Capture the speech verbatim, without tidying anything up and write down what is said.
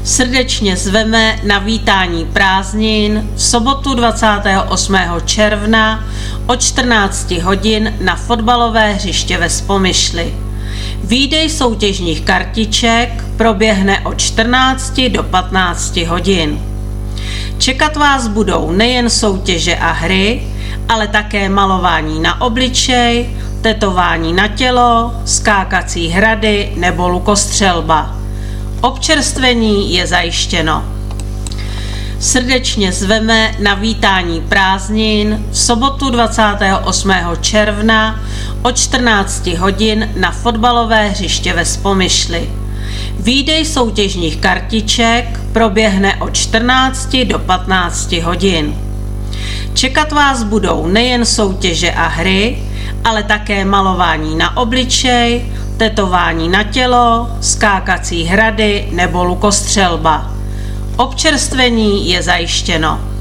Srdečně zveme na vítání prázdnin v sobotu dvacátého osmého června od čtrnácti hodin na fotbalové hřiště ve Spomyšli. Výdej soutěžních kartiček proběhne od čtrnácti do patnácti hodin. Čekat vás budou nejen soutěže a hry, ale také malování na obličej, tetování na tělo, skákací hrady nebo lukostřelba. Občerstvení je zajištěno. Srdečně zveme na vítání prázdnin v sobotu dvacátého osmého června od čtrnácti hodin na fotbalové hřiště ve Spomyšli. Výdej soutěžních kartiček proběhne od čtrnácti do patnácti hodin. Čekat vás budou nejen soutěže a hry, ale také malování na obličej, tetování na tělo, skákací hrady nebo lukostřelba. Občerstvení je zajištěno.